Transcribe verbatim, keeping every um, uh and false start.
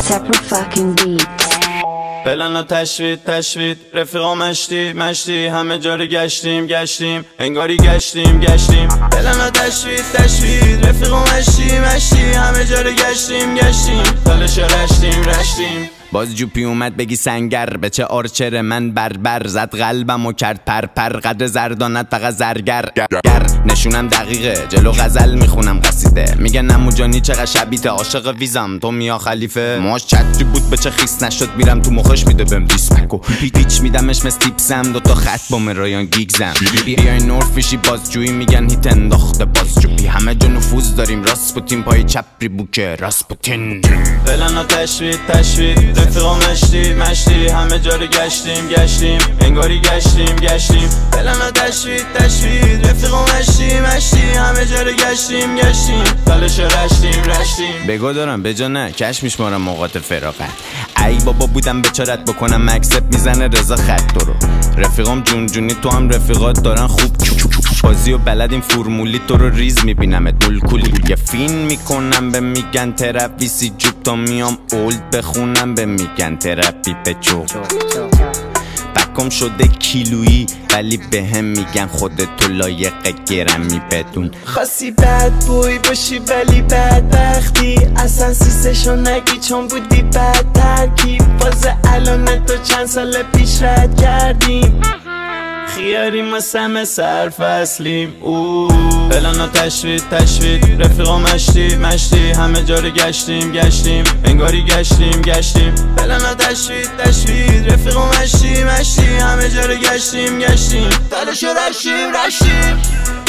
separate fucking beats. پلنا تشوید تشوید رفیقا مشتی مشتی همه جا رو گشتیم گشتیم انگاری گشتیم گشتیم پلنا تشوید تشوید رفیقا مشتی مشتی همه جا رو گشتیم گشتیم تالش رشتیم رشتیم باز جوپی اومد بگی سنگر به چه آرچر من بربر زد قلبم و کرد پر پر قدر زردانت فقط زرگر گر نشونم دقیقه جلو غزل میخونم قصیده میگه نمو جانی چقدر شبیته عاشق ویزم تو میا خلیفه ماش چطری بود به چه خیس نشد میرم تو مخش میده بهم دیسمکو پیچ میدمش مثل تیپسم دوتا خط با مرایان گیگزم بیای نورف فیشی بازجویی میگن هیت انداخته بازجوبی همه جا نفوذ داریم راسپوتین پای چپری بوکه راسپوتین پلنا تشوید تشوید رفیقا مشتی مشتی همه جا رو گشتیم گشتیم انگاری گشتیم گشتیم پلنا تشوید تشوید رفیقا مشتی مشتی همه جا رو گشتیم گشتیم تالش رشتیم رشتیم بگو دارم به جا نه کش میشمارم موقات فراغت ای بابا بودم بچارت بکنم اکسپ میزنه رضا خط رو رفیقام جون جونی تو هم رفیقات دارن خوب بازی و بلد این فرمولی تو رو ریز میبینم دل کولی یه فین میکنم به میگن ترپی سی جوب تا میام اولد بخونم به میگن ترپی پچو بکم شده کیلویی ولی به هم میگن خودتو لایق گرمی بدون خاصی بد بوی باشی ولی بدبختی اصلا سیستشو نگی چون بودی بد ترکیب باز الان تو چند سال پیش رد کردیم خیاریم ما سم سرفصلیم اوه پلنا تشوید تشوید رفیقا مشتی مشتی همه جا رو گشتیم گشتیم انگاری گشتیم گشتیم پلنا تشوید تشوید رفیقا مشتی مشتی همه جا رو گشتیم گشتیم تالش رشتیم رشتیم